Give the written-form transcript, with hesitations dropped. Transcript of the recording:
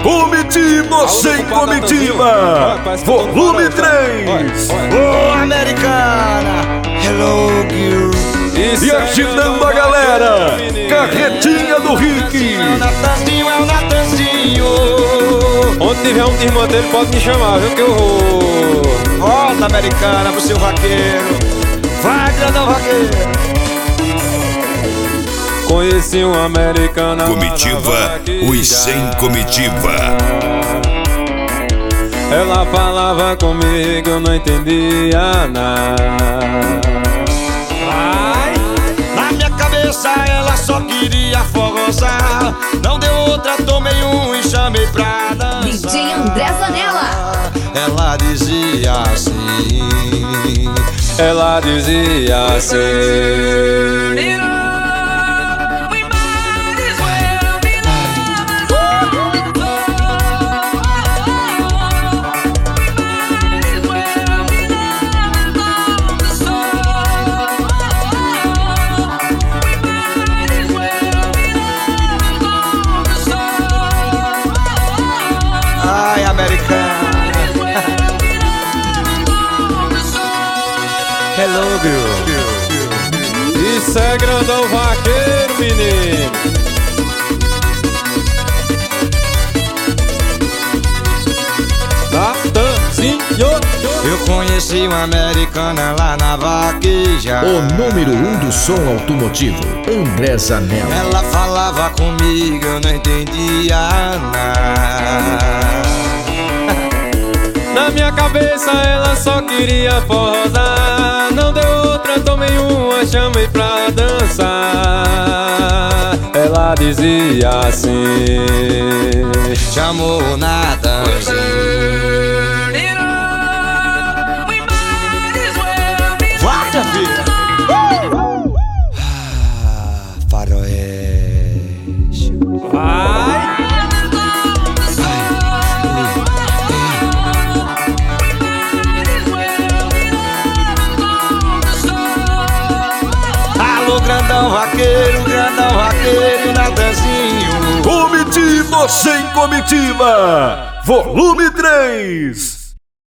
Comitiva sem comitiva, volume 3. Ô americana, hello girl. E agitando a galera, carretinha do Rick. É o Natanzinho. Onde tiver um desmantelho pode me chamar, viu que eu vou. Volta americana pro seu vaqueiro. Vai, grandão vaqueiro. Conheci uma americana. Comitiva, os sem comitiva. Ela falava comigo, eu não entendia nada. Na minha cabeça ela só queria forrosar. Não deu outra, tomei um e chamei pra dançar. DJ André Zanella. Ela dizia assim. Ela dizia assim. Ai, americana. Hello, girl. Isso é grandão vaqueiro, menino. Natanzinho. Eu conheci uma americana lá na vaqueja. O número 1 do som automotivo, André Zanella. Ela falava comigo, eu não entendia nada. Na minha cabeça ela só queria forrosar. Não deu outra, tomei uma, chamei pra dançar. Ela dizia assim. Chamou o Natanzinho. Vai, minha filha. Faroeste. Vai. Alô, grandão vaqueiro, Natanzinho. Comitiva sem comitiva, volume 3.